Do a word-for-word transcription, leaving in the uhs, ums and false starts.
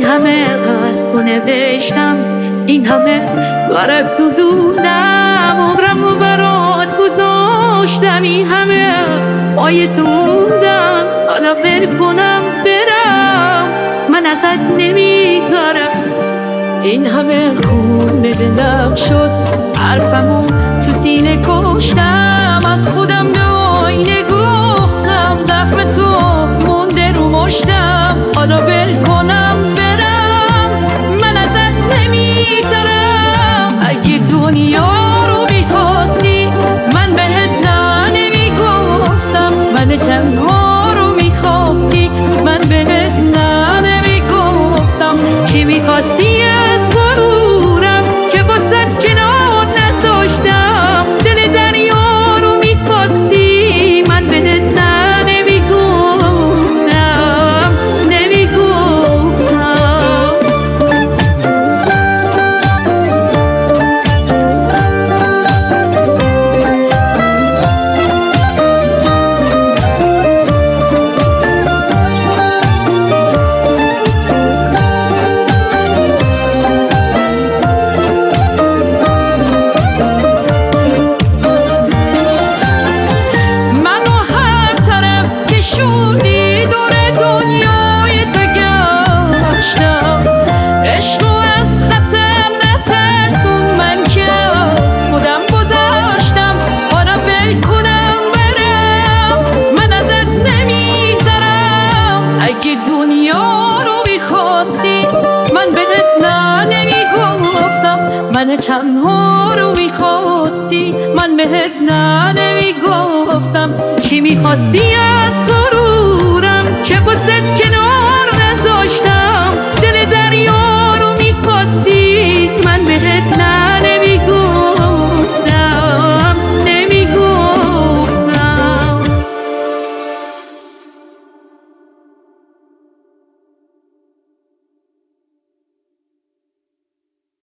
این همه از تو نوشتم، این همه ورق سوزوندم، عمرم رو برات گذاشتم، این همه پای تو موندم، حالا ول کنم برم، من ازت نمیگذارم. این همه خون دلم شد، حرفمو تو سینه کشتم، از خودم به آینه گفتم زخم تو مونده رو مشتم، حالا ول کنم برم، من ازت نمیگذارم. اگه دنیا رو میخواستی من بهت نه نمیگفتم، من تنها رو میخواستی من بهت نه نمیگفتم. چی میخواستی از غرورم که باست کنار نذاشتم، دل دریا رو میخواستی من بهت نه نمیگفتم نمیگفتم. من تنها رو میخواستی من بهت نه نمیگفتم. چی میخواستی از